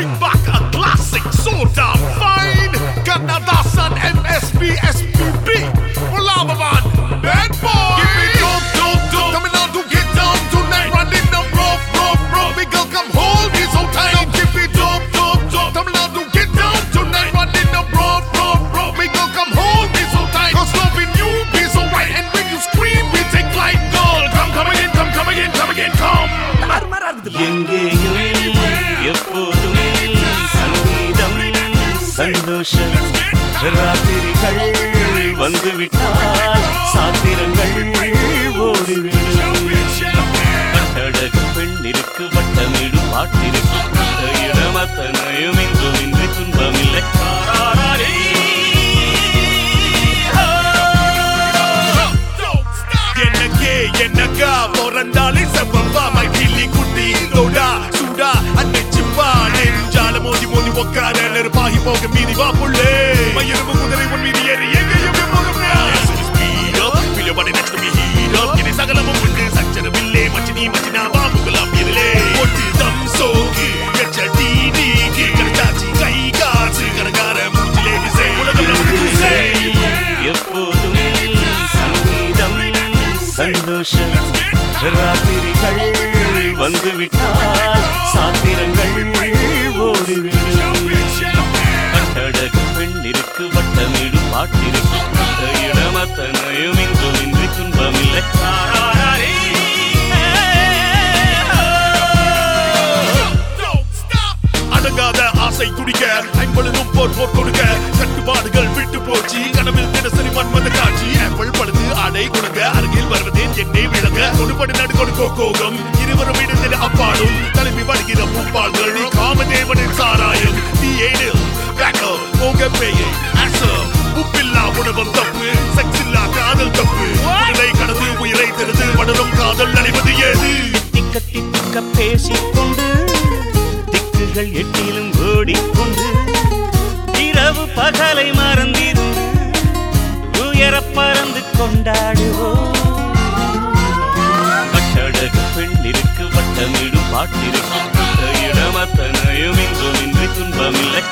bring back a classic, so damn fine. Kannadasan, MSB, SPB, Mulavavan, bad boy. Give me dope. Coming out to get down tonight, running the rough. Big girl, come hold me so tight. Give me dope. Coming out to get down tonight, running the rough. Big girl, come hold me so tight. 'Cause loving you be so right, and when you scream, we take flight. Girl, come again. எங்கேயும் எப்போதுமே சங்கீதம் சந்தோஷம் ராத்திரிகள் வந்துவிட்டால் சாத்திரங்கள் ஓடிவிடும் கட்டழகு பெண்ணிற்கு வட்டமிடு பாட்டிற்கு இடம் அத்தனையும் இன்றுமின்றி துன்பமில்லை என்னக்கா பிறந்தாலே செவ்வா மை கிள்ளி குட்டி லோடா சூடா அன்னைச்சுப்பா நெஞ்சால மோதி உக்கார நெருப்பாகி போக மீறி வா புள்ளே மயிரும் குதிரை உன் மீறி ஏறி எங்கேயும் சகலமும் உண்டு சச்சரவில்லை மச்சினா பாம்புகளாம் இருளே ஒட்டு தம் சோகு கச்சடி நீக்கி கரச்சாச்சி கை காசு கரகார மூச்சிலே விசை உலகம் நமக்கு விசை எப்போதுமே சங்கீதம் சந்தோஷம் ராத்திரிகள் வந்துவிட்டால் சாத்திரங்கள் ஓடிவிடும் கட்டழகு பெண்ணிற்கு வட்டமிடு பாட்டிற்கு இடம் அத்தனையும் இன்றுமின்றி துன்பமில்லை அடங்காத ஆசை துடிக்க ஐம்பொழுதும் போர் கொடுக்க கட்டுப்பாடுகள் விட்டு போச்சு கனவில் தினசரி மன்மத காட்சி ஆப்பிள் பழுது ஆடை குணங்க அருகில் வருவதே என்னை விளங்க கொடுபடி நடு கொடுக்கோ கோகம் இருவரும் இடத்தில் அப்பாடும் தலைமை வருகிற பூப்பாள்கள் நீ காமதேவனின் சாராயம் நீ ஏனில் பேக்கல் போக பேயை ஆசம் உப்பில்லா உணவம் தப்பு செக்ஸ் இல்லா காதல் தப்பு உடலை கடந்து உயிரை தெரிந்து வளரும் காதல் நடைவது ஏது திக்க பேசிக்கொண்டு திக்குகள் எட்டிலும் ஓடிக்கொண்டு இரவு பகலை மறந்திருந்து உயர பறந்து கொண்டாடுவோம் கட்டழகு பெண்ணிற்கு வட்டமிடும் பாட்டிற்கு இடம் அத்தனையும் இன்றுமின்றி துன்பமில்லை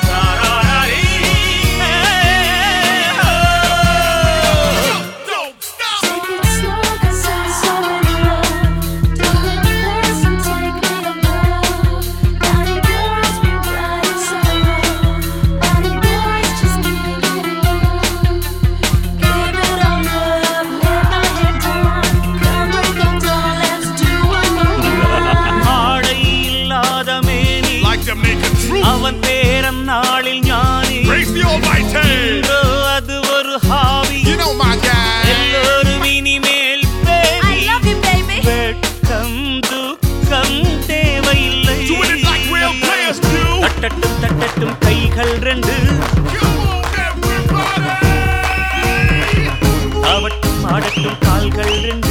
அவன் பேரன் நாளில் ஞானி அது ஒரு ஹாபி எல்லோரும் இனிமேல் வெட்கம் துக்கம் தேவையில்லை தட்டட்டும் கைகள் ரெண்டு ஆவட்டும் ஆடட்டும் கால்கள் ரெண்டு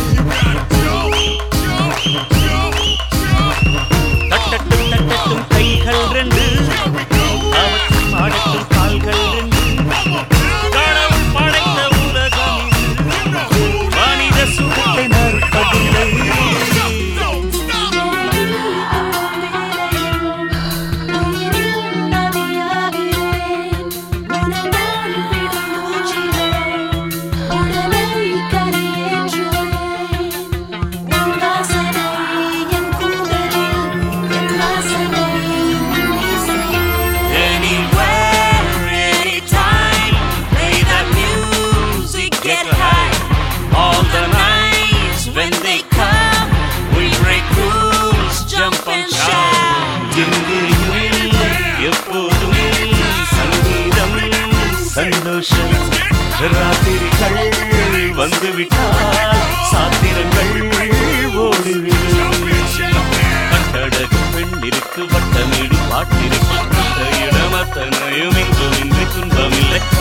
தட்டட்டும் கைகள் ரெண்டு ஆவட்டும் ஆடட்டும் கால்கள் ரெண்டு கடவுள் படைத்த உலகம் மனித சுகத்தை மறுப்பதில்லை எப்போதுமே சங்கீதம் சந்தோஷம் ராத்திரிகள் வந்துவிட்டால் சாத்திரங்கள் ஓடிவிடும் கட்டழகு பெண்ணிற்கு வட்டமிடு பாட்டிற்கு இடம் அத்தனையும் இன்றுமின்றி துன்பமில்லை